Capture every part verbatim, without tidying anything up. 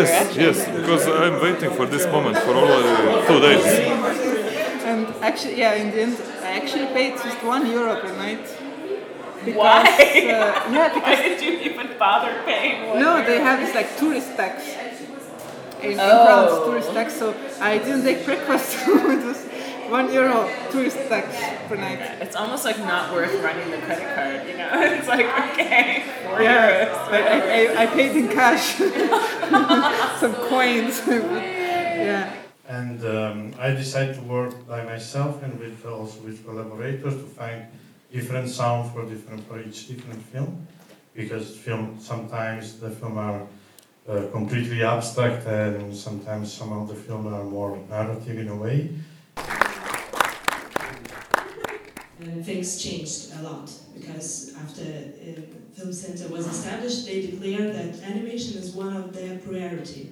yes, yes, because I'm waiting for this moment for already two days. And actually, yeah, in the end, I actually paid just one euro per night. Because, Why? Uh, yeah, because Why did you even bother paying one no, euro? they have this like tourist tax. In, in Oh. France, tourist tax. So I didn't take breakfast. It was one euro tourist tax per night. It's almost like not worth running the credit card, you know? It's like, okay, four Yeah, euros. I, I, I paid in cash. Some coins. Yeah. And um, I decided to work by myself and with also with collaborators to find different sound for different for each different film, because film sometimes the film are uh, completely abstract and sometimes some of the film are more narrative in a way. And things changed a lot because after uh, Film Center was established, they declared that animation is one of their priority.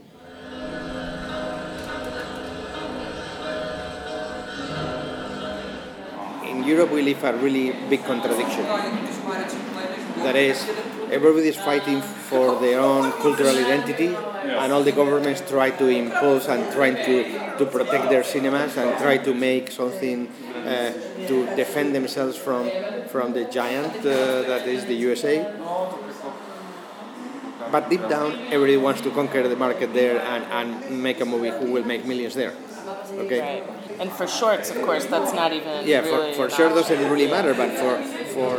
In Europe we live a really big contradiction. That is, everybody is fighting for their own cultural identity, and all the governments try to impose and trying to, to protect their cinemas and try to make something uh, to defend themselves from, from the giant uh, that is the U S A. But deep down, everybody wants to conquer the market there and, and make a movie who will make millions there. Okay. Right. And for shorts, of course, that's not even Yeah, really for, for an sure option. doesn't really matter, but for for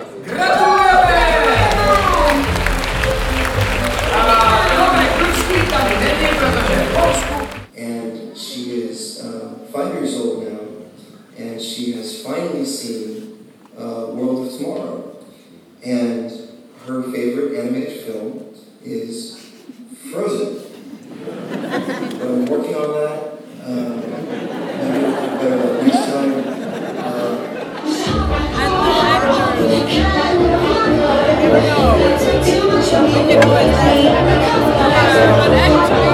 and she is uh, five years old now, and she has finally seen uh, World of Tomorrow, and her favorite animated film is Frozen. But I'm working on that. Um, but next time. Uh, You know,